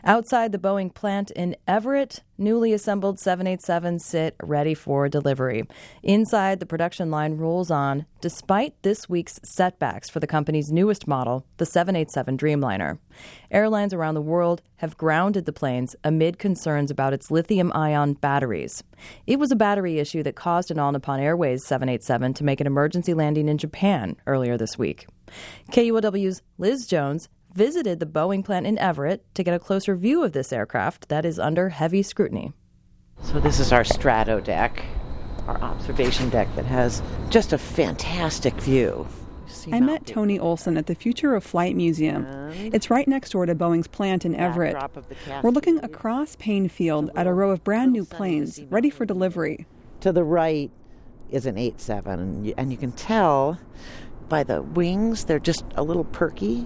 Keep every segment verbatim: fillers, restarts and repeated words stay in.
Outside the Boeing plant in Everett, newly assembled seven eighty-sevens sit ready for delivery. Inside, the production line rolls on, despite this week's setbacks for the company's newest model, the seven eighty-seven Dreamliner. Airlines around the world have grounded the planes amid concerns about its lithium-ion batteries. It was a battery issue that caused an All Nippon Airways seven eighty-seven to make an emergency landing in Japan earlier this week. K U O W's Liz Jones visited the Boeing plant in Everett to get a closer view of this aircraft that is under heavy scrutiny. So this is our strato deck, our observation deck that has just a fantastic view. I met Tony Olson at the Future of Flight Museum. It's right next door to Boeing's plant in Everett. We're looking across Payne Field at a row of brand new planes ready for delivery. To the right is an eight seven, and you can tell by the wings, they're just a little perky.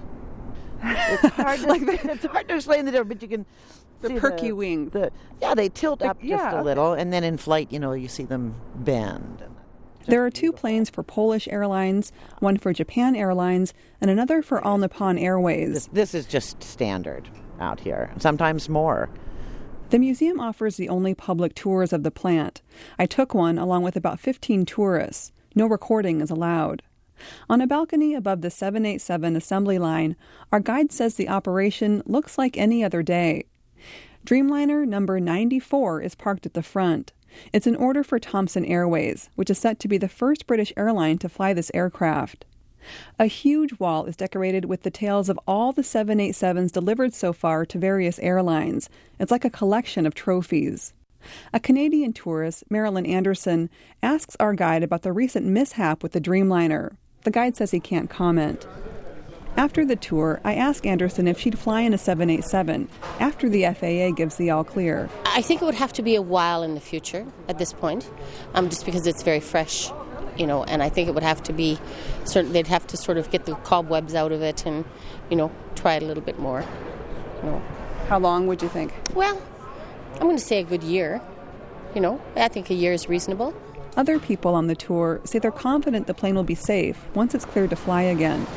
It's hard to, like it's hard to explain the difference, but you can the see perky the, wing. The, yeah, they tilt the, up just yeah, a little, and then in flight, you know, you see them bend. There are two planes for Polish Airlines, one for Japan Airlines, and another for All Nippon Airways. This, this is just standard out here, sometimes more. The museum offers the only public tours of the plant. I took one along with about fifteen tourists. No recording is allowed. On a balcony above the seven eighty-seven assembly line, our guide says the operation looks like any other day. Dreamliner number ninety-four is parked at the front. It's an order for Thomson Airways, which is set to be the first British airline to fly this aircraft. A huge wall is decorated with the tails of all the seven eighty-sevens delivered so far to various airlines. It's like a collection of trophies. A Canadian tourist, Marilyn Anderson, asks our guide about the recent mishap with the Dreamliner. The guide says he can't comment. After the tour, I ask Anderson if she'd fly in a seven eighty-seven after the F A A gives the all clear. I think it would have to be a while in the future at this point, um, just because it's very fresh, you know, and I think it would have to be, certain, they'd have to sort of get the cobwebs out of it and, you know, try it a little bit more. You know. How long would you think? Well, I'm going to say a good year. You know, I think a year is reasonable. Other people on the tour say they're confident the plane will be safe once it's cleared to fly again.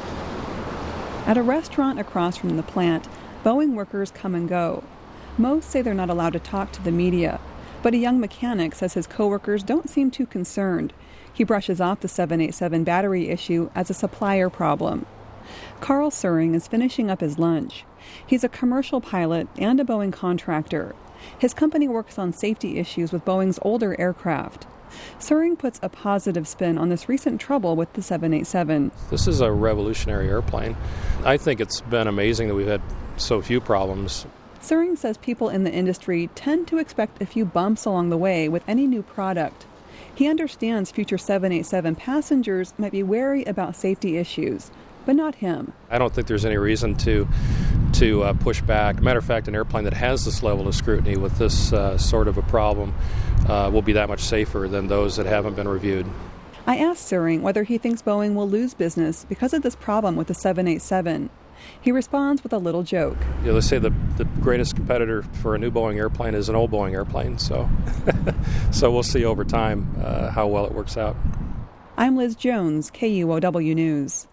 At a restaurant across from the plant, Boeing workers come and go. Most say they're not allowed to talk to the media, but a young mechanic says his coworkers don't seem too concerned. He brushes off the seven eighty-seven battery issue as a supplier problem. Carl Suring is finishing up his lunch. He's a commercial pilot and a Boeing contractor. His company works on safety issues with Boeing's older aircraft. Suring puts a positive spin on this recent trouble with the seven eighty-seven. This is a revolutionary airplane. I think it's been amazing that we've had so few problems. Suring says people in the industry tend to expect a few bumps along the way with any new product. He understands future seven eighty-seven passengers might be wary about safety issues, but not him. I don't think there's any reason to to uh, push back. Matter of fact, an airplane that has this level of scrutiny with this uh, sort of a problem uh, will be that much safer than those that haven't been reviewed. I asked Suring whether he thinks Boeing will lose business because of this problem with the seven eighty-seven. He responds with a little joke. You know, they say the, the greatest competitor for a new Boeing airplane is an old Boeing airplane, so so we'll see over time uh, how well it works out. I'm Liz Jones, K U O W News.